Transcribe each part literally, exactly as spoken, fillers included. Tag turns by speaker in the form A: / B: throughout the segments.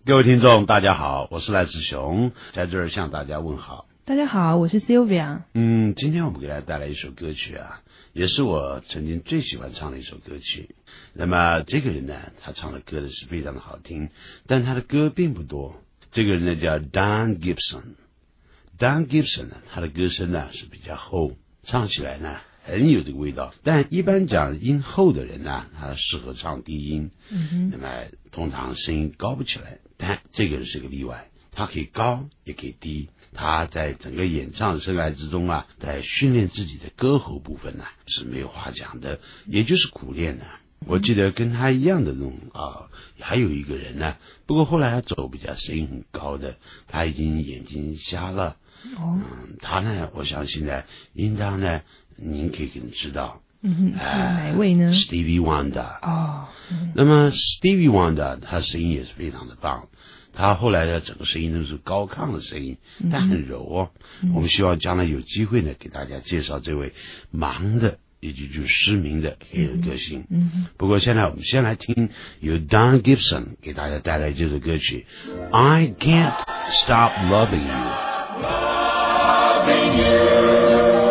A: 各位听众大家好，我是赖志雄，在这儿向大家问好。
B: 大家好，我是 Sylvia。
A: 嗯，今天我们给大家带来一首歌曲啊，也是我曾经最喜欢唱的一首歌曲。那么这个人呢，他唱的歌呢是非常的好听，但他的歌并不多。这个人呢叫 Don Gibson。Don Gibson 呢，他的歌声呢是比较厚，唱起来呢很有这个味道。但一般讲音厚的人呢，他适合唱低音，嗯、那么通常声音高不起来。但这个人是个例外，他可以高也可以低。他在整个演唱生涯之中啊，在训练自己的歌喉部分呢、啊、是没有话讲的，也就是苦练的、啊。我记得跟他一样的那种啊，还有一个人呢，不过后来他走比较声音很高的，他已经眼睛瞎了。哦，嗯，他呢，我相信呢，应当呢，您可以可能知道。
B: 嗯哼，呃、哪位呢
A: ？Stevie Wonder。
B: 哦、嗯，
A: 那么 Stevie Wonder 他声音也是非常的棒。他后来的整个声音都是高亢的声音，但很柔哦。嗯、我们希望将来有机会呢，给大家介绍这位盲的，也就是失明的黑人歌星。嗯嗯、不过现在我们先来听由 Don Gibson 给大家带来这首歌曲《I Can't Stop Loving You》。Loving you,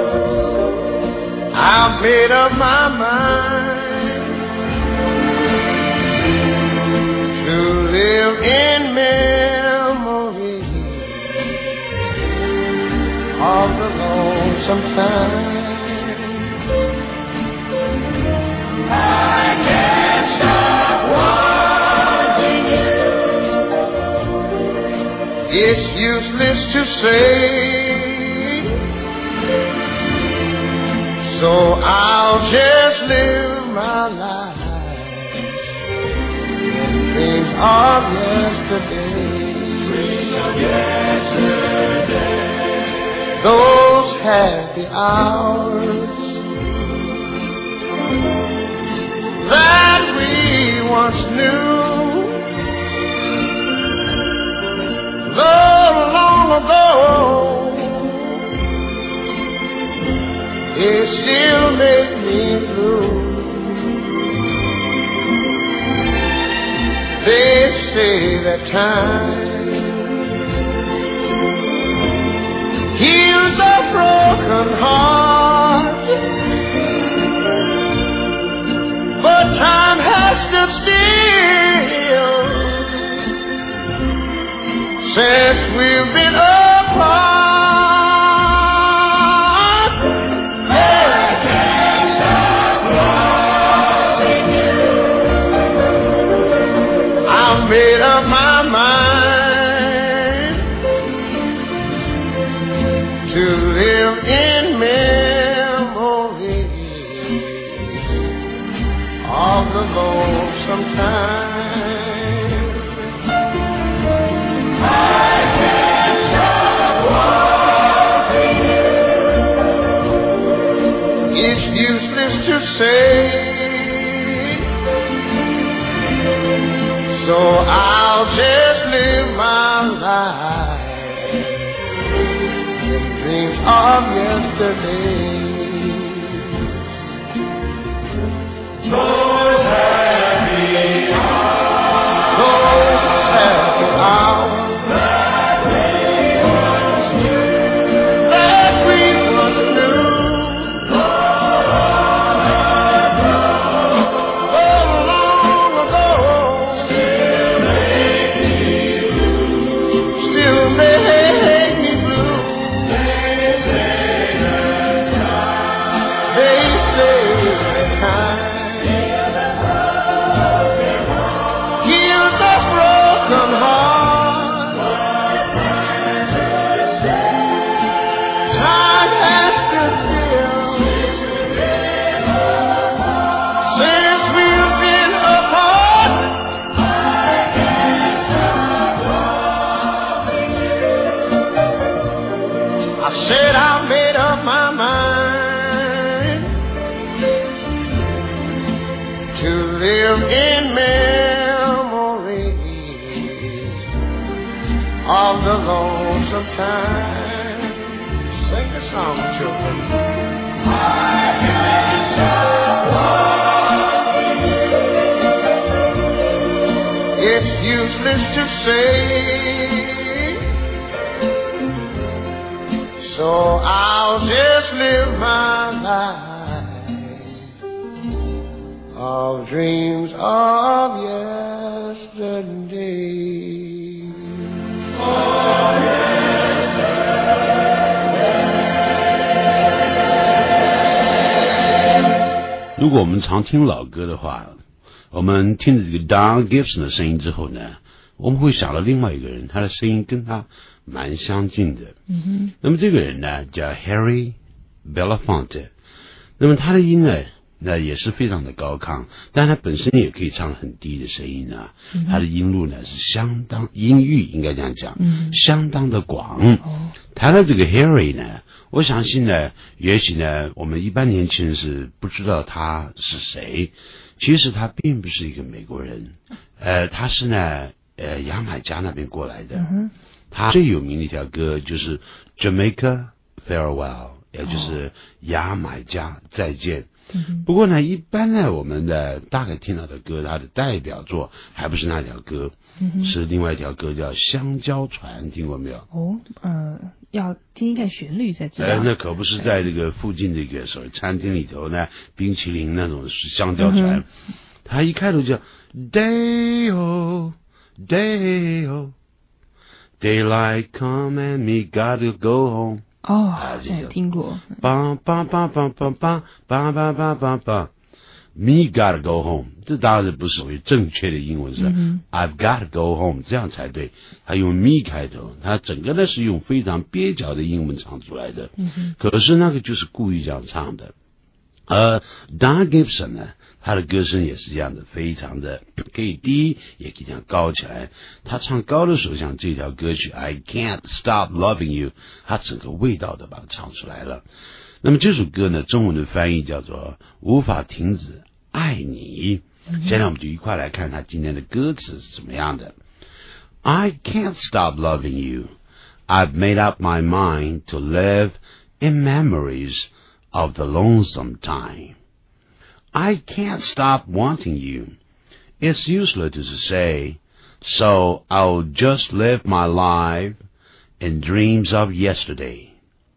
C: I've made up my mind to live in memory of the lonesome time. I can't stop wanting you. It's useless to say, so I'll just live my life in dreams of yesterday. Dreams of yesterday. Those happy hours that we once knew, though long ago, it still make me blue. They say that time heals a broken heart, but time has stood still since we've been apart. Made up my mind to live in memories of the lonesome time. I can't stop wanting you. It's useless to say, so I'll just live my life in dreams of yesterday. Those happy hours, those happy hours that we once knew, that we once knew. Said I made up my mind to live in memories of the lonesome time. Sing the song, children. I can't stop loving you. it's useless to say. So I'll just live my life of dreams of yesterday. Oh, yesterday.
A: 如果我们常听老歌的话，我们听着这个 Don Gibson 的声音之后呢，我们会想到另外一个人，他的声音跟他蛮相近的。
B: 嗯哼。
A: 那么这个人呢叫 Harry Belafonte， 那么他的音呢那也是非常的高亢，但他本身也可以唱很低的声音啊。嗯、他的音路呢是相当音域应该这样讲，嗯、相当的广。哦、谈到这个 Harry 呢，我相信呢，也许呢我们一般年轻人是不知道他是谁。其实他并不是一个美国人，呃，他是呢，呃，牙买加那边过来的。嗯、他最有名的一条歌就是 Jamaica Farewell， 也就是牙买加再见。嗯、不过呢，一般呢，我们的大概听到的歌，它的代表作还不是那条歌，嗯、是另外一条歌叫《香蕉船》，听过没有？
B: 哦，呃，要听一看旋律才知道。
A: 呃，那可不是在这个附近这个所谓餐厅里头呢，冰淇淋那种香蕉船，嗯、它一开头叫 Day-o Day-o Daylight come and me gotta go home。
B: 哦，好像听过。
A: 梆梆梆梆梆梆梆梆梆梆梆 Me gotta go home， 这当然不是属于正确的英文，是、嗯、I've gotta go home， 这样才对。他用 me 开头，他整个呢是用非常蹩脚的英文唱出来的。嗯、可是那个就是故意这样唱的。而 Don Gibson 呢，他的歌声也是这样的，非常的可以低，也可以这样高起来。他唱高的时候，像这条歌曲 I Can't Stop Loving You， 他整个味道都把它唱出来了。那么这首歌呢，中文的翻译叫做无法停止爱你。嗯、现在我们就一块来看他今天的歌词是怎么样的。I can't stop loving you. I've made up my mind to live in memories of the lonesome time. I can't stop wanting you. It's useless to say, so I'll just live my life in dreams of yesterday.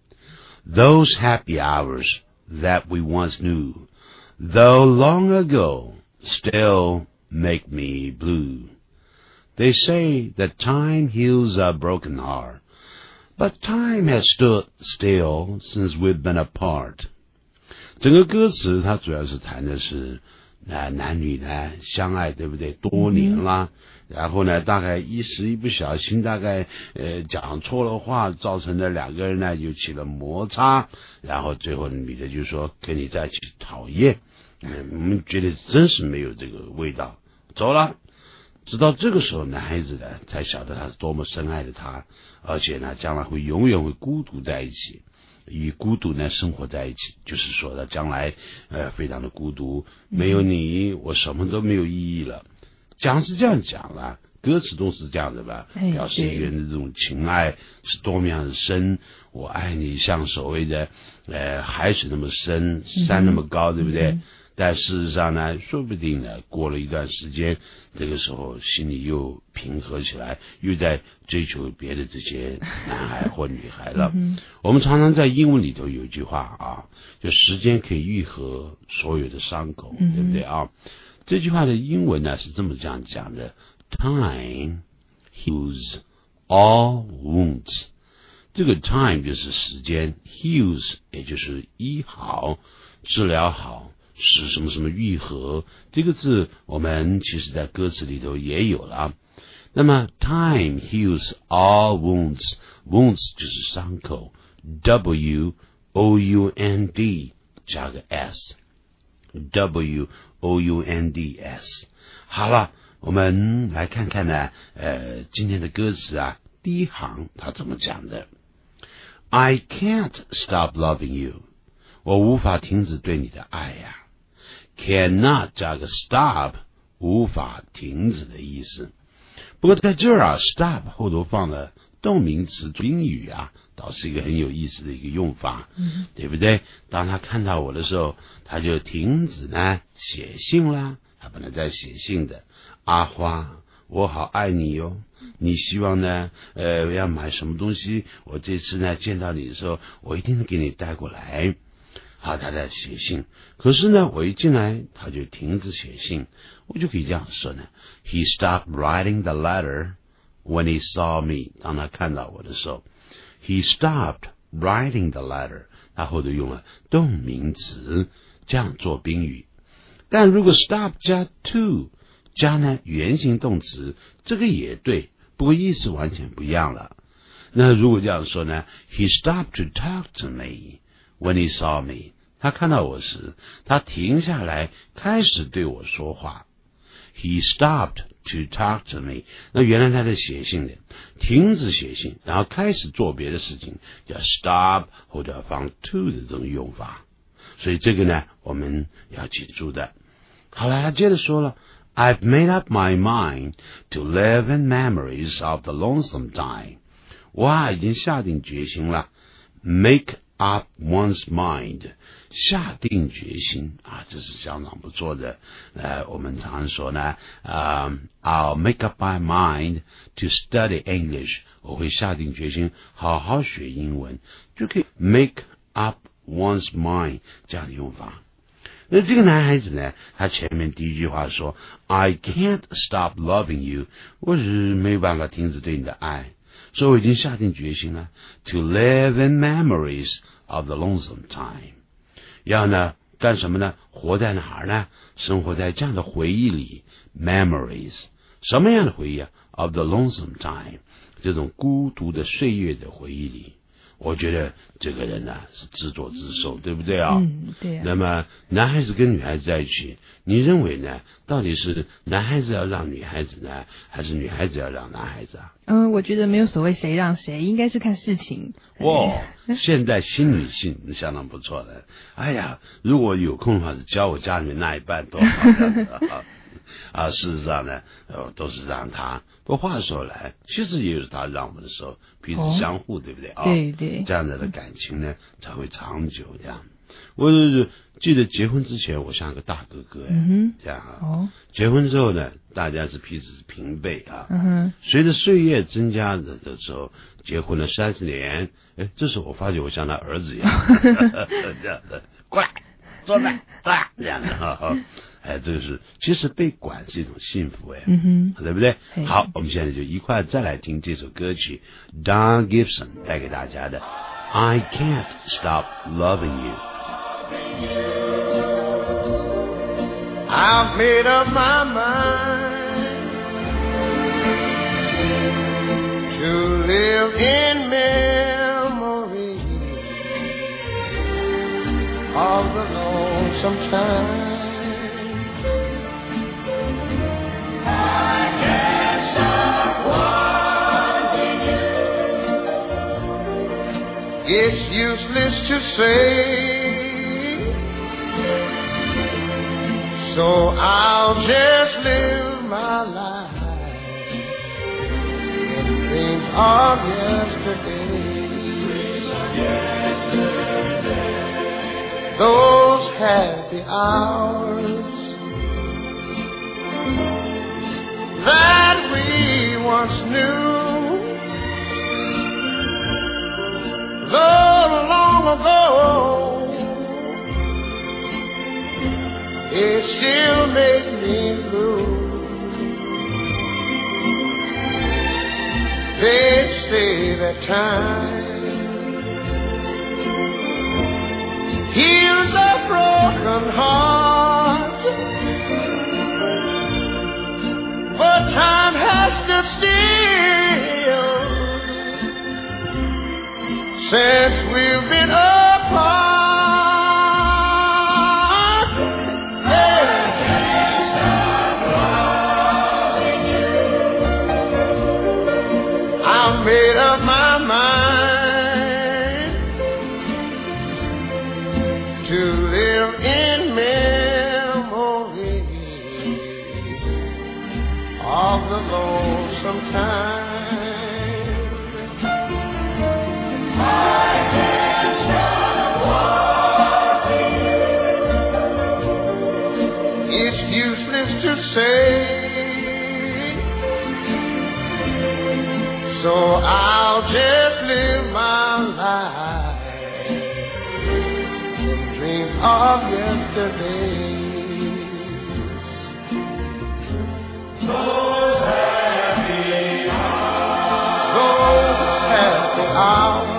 A: Those happy hours that we once knew, though long ago, still make me blue. They say that time heals a broken heart, but time has stood still since we've been apart. 整个歌词它主要是谈的是呃男女呢相爱，对不对？多年啦，嗯、然后呢大概一时一不小心，大概呃讲错了话，造成了两个人呢又起了摩擦，然后最后女的就说跟你在一起讨厌，嗯，我们觉得真是没有这个味道，走了。直到这个时候，男孩子呢才晓得他是多么深爱着他，而且呢将来会永远会孤独在一起。与孤独呢生活在一起，就是说他将来呃非常的孤独，没有你我什么都没有意义了。讲是这样讲了，歌词都是这样的吧，表示一个人的这种情爱是多么样的深。我爱你像所谓的呃海水那么深，山那么高，对不对？嗯、但事实上呢，说不定呢过了一段时间，这个时候心里又平和起来，又在追求别的这些男孩或女孩了。嗯、我们常常在英文里头有一句话啊，就时间可以愈合所有的伤口，嗯、对不对啊？这句话的英文呢是这么这样讲的 ：Time heals all wounds。这个 time 就是时间 ，heals 也就是医好、治疗好。使什么什么愈合，这个字我们其实在歌词里头也有了。那么 time heals all wounds， wounds 就是伤口 ，W O U N D 加个 S，W O U N D S。好了，我们来看看呢，呃，今天的歌词啊，第一行它怎么讲的 ？I can't stop loving you， 我无法停止对你的爱呀、啊。cannot 加个 stop， 无法停止的意思。不过在这儿啊 ，stop 后头放了动名词宾语啊，倒是一个很有意思的一个用法，嗯、对不对？当他看到我的时候，他就停止呢写信啦。他本来在写信的，阿花， 我好爱你哟。你希望呢，呃，要买什么东西？我这次呢见到你的时候，我一定给你带过来。好，他在写信，可是呢，我一进来他就停止写信，我就可以这样说呢 ：He stopped writing the letter when he saw me。当他看到我的时候 ，He stopped writing the letter。他后头用了动名词，这样做宾语。但如果 stop 加 to 加呢原形动词，这个也对。不过意思完全不一样了。那如果这样说呢 He stopped to talk to me when he saw me。 他看到我时，他停下来开始对我说话。 He stopped to talk to me。 那原来他在写信的，停止写信然后开始做别的事情，叫 stop 或者放 to 的这种用法。所以这个呢我们要记住的。好了，他接着说了，I've made up my mind to live in memories of the lonesome time。 我已经下定决心了 ，make up one's mind， 下定决心啊，这是相当不错的。呃，我们常说呢，呃、um, ，I'll make up my mind to study English。我会下定决心好好学英文，就可以 make up one's mind 这样的用法。那这个男孩子呢，他前面第一句话说 I can't stop loving you， 我是没办法停止对你的爱，所以我已经下定决心了 to live in memories of the lonesome time。 要呢干什么呢？活在哪儿呢？生活在这样的回忆里 memories。 什么样的回忆啊？ of the lonesome time， 这种孤独的岁月的回忆里。我觉得这个人呢、啊、是自作自受，对不对啊？
B: 嗯，对啊。
A: 那么男孩子跟女孩子在一起，你认为呢？到底是男孩子要让女孩子呢，还是女孩子要让男孩子啊？
B: 嗯，我觉得没有所谓谁让谁，应该是看事情。
A: 哇，现在新女性相当不错的。哎呀，如果有空的话，教我家里面那一半多好这样子啊！啊，事实上呢，呃，都是让他。不过话说来，其实也有他让我们的时候，彼此相互，哦、对不对啊？
B: 对对，
A: 这样子的感情呢才会长久。这样，我是记得结婚之前，我像个大哥哥呀，
B: 嗯、
A: 这样啊。
B: 哦，
A: 结婚之后呢，大家是彼此平辈啊。
B: 嗯哼，随
A: 着岁月增加的的时候，结婚了三十年，哎，这时候我发觉我像他儿子一样，这样的，过来，坐那，啊，这样的哈。哎，这个是其实被管是一种幸福哎，
B: 嗯哼，
A: 对不对？好，我们现在就一块再来听这首歌曲 ，Don Gibson 带给大家的 I Can't Stop Loving You。
C: I've made up my mind to live in memory of the lonesome time. I can't stop wanting you. It's useless to say, so I'll just live my life in dreams of yesterday. Dreams of yesterday. Those happy hours that we once knew, though long ago, it still makes me blue. They say that time heals a broken heart, but time has stood still since we've been apart. Yeah. I can't stop loving you. I've made up my mind to live in memories of the lonesome time. I can't stop wanting you. It's useless to say, So I'll just live my life in dreams of yesterdays. Those happy hours, those happy hours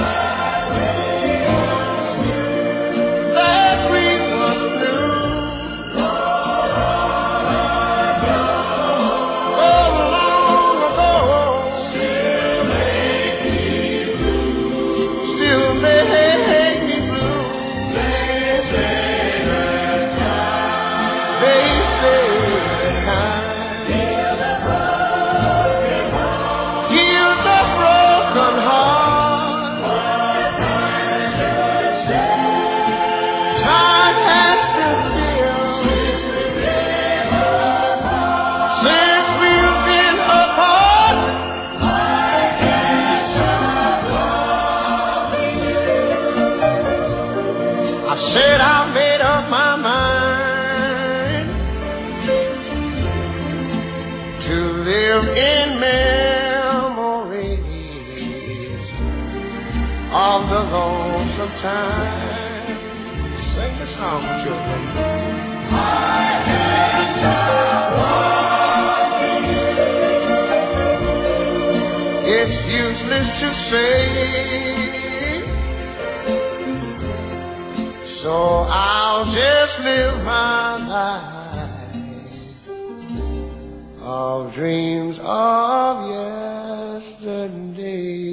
C: that we once knew. Oh, long ago, still make me blue. Still make me blue. They say that time. They say that time. Heal the broken heart. Heal the broken heart. Time has stood still since we've been apart. I said I made up my mind to live in memories of the lonesome time. Sing the song, children. I can't stop loving you. It's useless to say, so I'll just live my life of dreams of yesterday.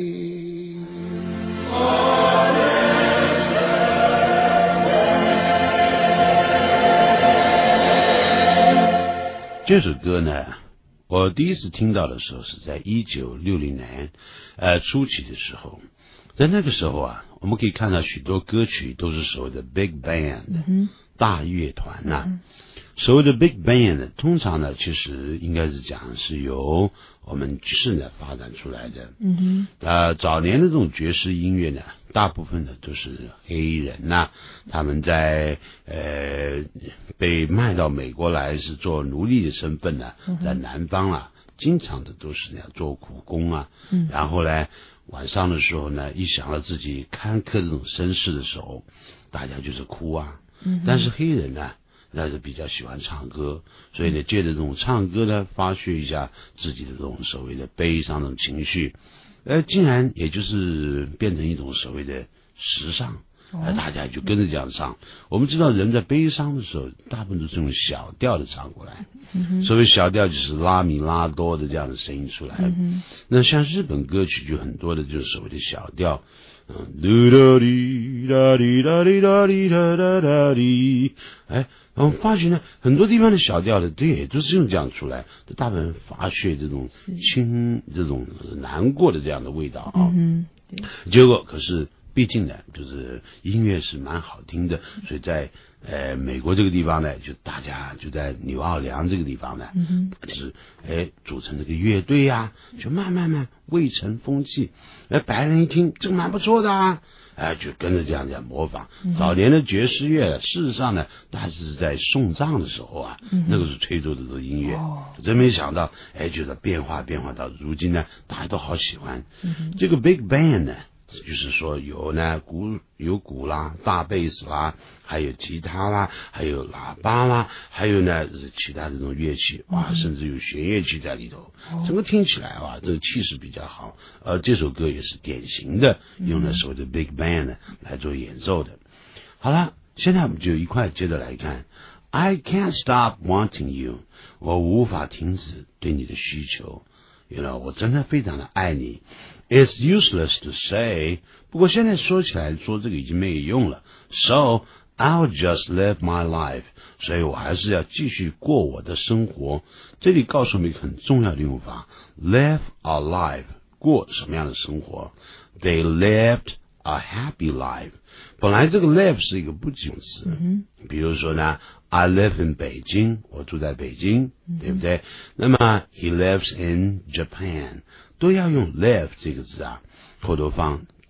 A: 这首歌呢，我第一次听到的时候是在一九六零年呃初期的时候，在那个时候啊，我们可以看到许多歌曲都是所谓的 big band、
B: 嗯、
A: 大乐团呐、啊
B: 嗯。
A: 所谓的 big band 通常呢，其实应该是讲是由我们爵士呢发展出来的。
B: 嗯哼，
A: 呃，早年的这种爵士音乐呢，大部分的都是黑人呐、啊，他们在呃被卖到美国来是做奴隶的身份呢、啊，在南方啊，经常的都是那样做苦工啊，
B: 嗯，
A: 然后呢，晚上的时候呢，一想到自己看客这种绅士的时候，大家就是哭啊，
B: 嗯，
A: 但是黑人呢，那是比较喜欢唱歌，所以呢，借着这种唱歌呢，发泄一下自己的这种所谓的悲伤的情绪，呃，竟然也就是变成一种所谓的时尚，呃，大家就跟着这样唱。我们知道人在悲伤的时候，大部分都是用小调的唱过来，
B: 嗯、
A: 所谓小调就是拉米拉多的这样的声音出来。
B: 嗯、
A: 那像日本歌曲就很多的就是所谓的小调。嗯，嘟哒滴哒滴哒滴哒滴哒哒哒滴，哎，我们发觉呢，很多地方的小调的，对，也都是用这样出来，大部分发泄这种轻、这种难过的这样的味道啊。
B: 嗯，
A: 结果可是，毕竟呢，就是音乐是蛮好听的，所以在呃美国这个地方呢，就大家就在纽奥良这个地方呢，
B: 嗯、
A: 就是哎组成这个乐队呀、啊，就慢慢慢蔚成风气。哎，白人一听这个蛮不错的啊，哎就跟着这样这样模仿。
B: 嗯、
A: 早年的爵士乐，事实上呢，大致是在送葬的时候啊，
B: 嗯、
A: 那个是吹奏的这个音乐。
B: 哦，
A: 真没想到，哎，就是变化变化到如今呢，大家都好喜欢。
B: 嗯、
A: 这个 Big Band 呢。就是说有呢鼓有鼓啦，大贝斯啦，还有吉他啦，还有喇叭啦，还有呢其他这种乐器，哇，嗯、甚至有弦乐器在里头，哦、整个听起来哇，这个气势比较好。而这首歌也是典型的用了所谓的 Big Band 呢来做演奏的。好了，现在我们就一块接着来看 I can't stop wanting you， 我无法停止对你的需求。You know， 我真的非常的爱你。It's useless to say， 不过现在说起来说这个已经没有用了。So I'll just live my life， 所以我还是要继续过我的生活。这里告诉我们一个很重要的用法 ，live a life， 过什么样的生活 ？They lived a happy life。本来这个 live 是一个不及物词，
B: 嗯、
A: 比如说呢。I live in 北京，我住在北京，嗯、对不对？那么 he lives in Japan， 都要用 live 这个字啊，后头放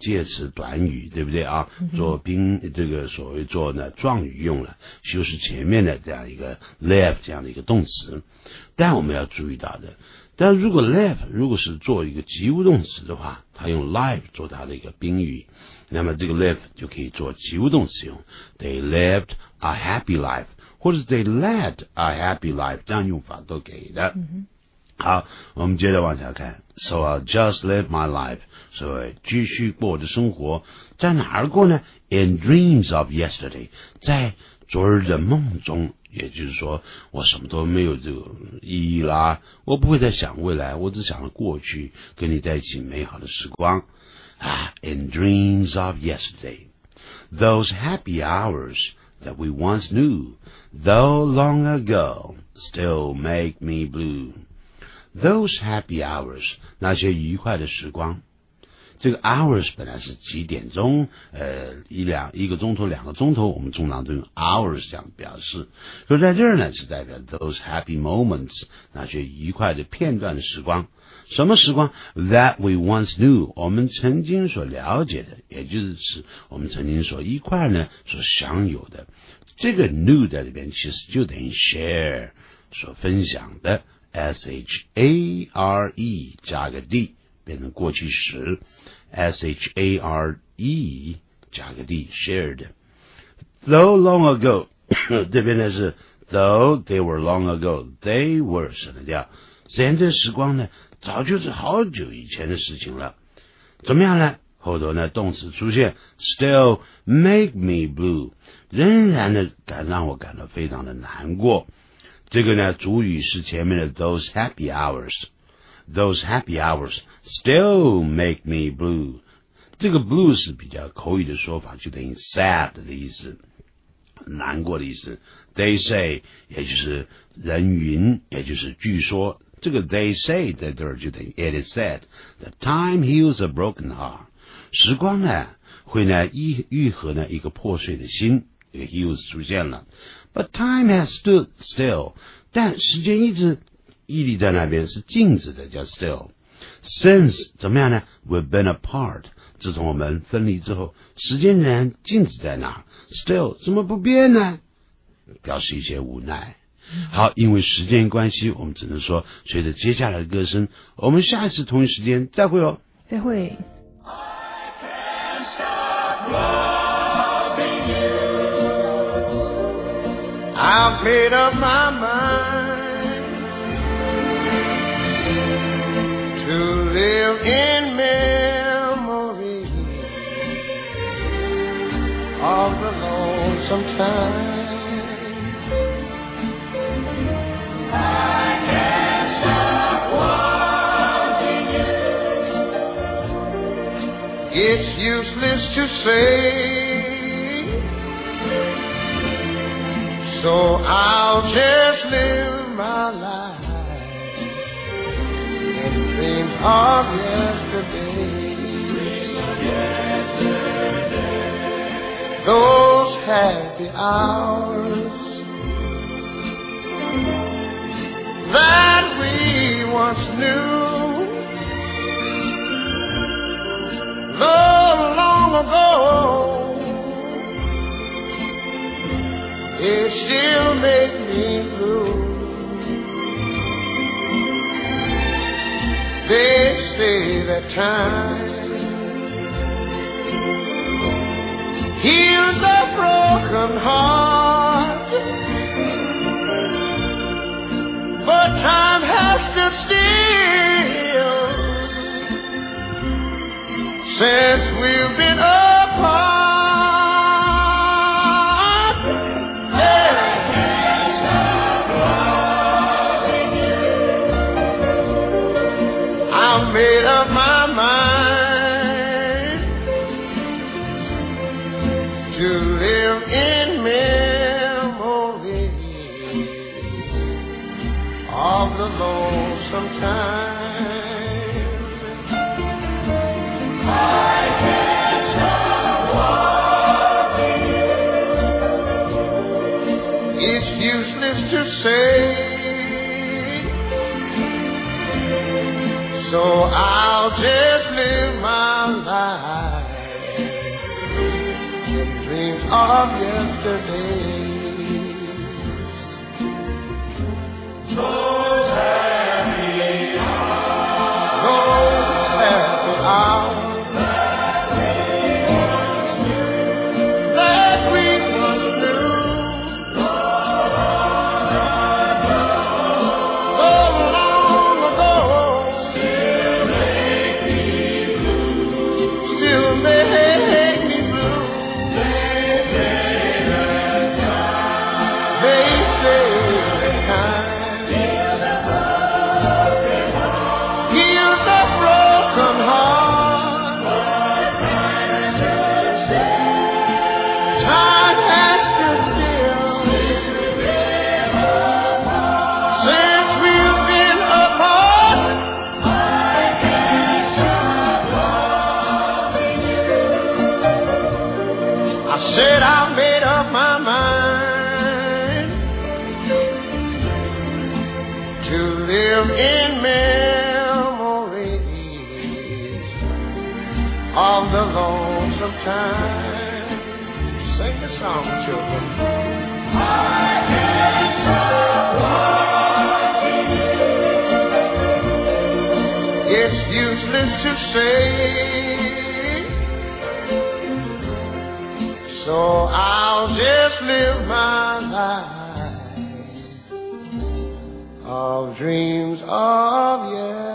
A: 介词短语，对不对啊？做宾这个所谓做呢状语用了，修饰前面的这样一个 live 这样的一个动词。但我们要注意到的，但如果 live 如果是做一个及物动词的话，它用 live 做它的一个宾语，那么这个 live 就可以做及物动词用。They lived a happy life， 或者 they led a happy life， 这样用法都可以的。
B: 嗯
A: 好，我们接着往下看。So I'll just live my life， 所以继续过我的生活，在哪儿过呢 ？In dreams of yesterday， 在昨日的梦中。也就是说，我什么都没有这个意义啦，我不会再想未来，我只想着过去跟你在一起美好的时光啊。In dreams of yesterday, those happy hours that we once knew, though long ago, still make me blue. Those happy hours， 那些愉快的时光。这个 hours 本来是几点钟，呃，一两一个钟头、两个钟头，我们通常都用 hours 这样表示。所以在这儿呢，是代表 those happy moments， 那些愉快的片段的时光。什么时光 ？That we once knew， 我们曾经所了解的，也就是指我们曾经所一块呢所享有的。这个 knew 在这边其实就等于 share， 所分享的 ，s h a r e 加个 d， 变成过去时。S H A R E 加个 D shared。 Though long ago 这边呢是 Though they were long ago， They were 省了掉，虽然这时光呢早就是好久以前的事情了。怎么样呢？后头呢动词出现 Still make me blue， 仍然呢感让我感到非常的难过。这个呢主语是前面的 Those happy hours，Those happy hours still make me blue。 这个 blue 是比较口语的说法，就等于 sad 的意思，难过的意思。 They say 也就是人云，也就是据说。这个 they say 在这儿就等于 it is said that time heals a broken heart， 时光呢会呢愈愈合呢一个破碎的心，这个 heals 出现了。 But time has stood still， 但时间一直屹立在那边，是静止的，叫 still。 Since 怎么样呢 We've been apart， 自从我们分离之后，时间仍然静止在那儿。 Still 怎么不变呢？表示一些无奈。好，因为时间关系，我们只能说随着接下来的歌声，我们下一次同一时间再会哦。
B: 再会。
C: I've made up my mind to live in memory of the lonesome time. I can't stop wanting you. It's useless to say, so I'll just live my life in dreams of yesterday. Dreams of yesterday. Those happy hours that we once knew, long, long ago. It still make me blue. They say that time heals a broken heart, but time has stood still since we've been apart. Made up my mind to live in memory of the lonesome time. I can't stop wanting you. It's useless to say, so I'll just live my life of yesterday. Those happy hours, those happy hours that we once knew. So long ago, still make me blue. Still make me blue. They say that time. They say that time. Heals a broken heart. Time has stood still since we've been apart. I said I made up my mind to live in memories of the lonesome time. Sing the song, children. I can't stop walking. It's useless to say, so I'll just live my life of dreams of yesterday.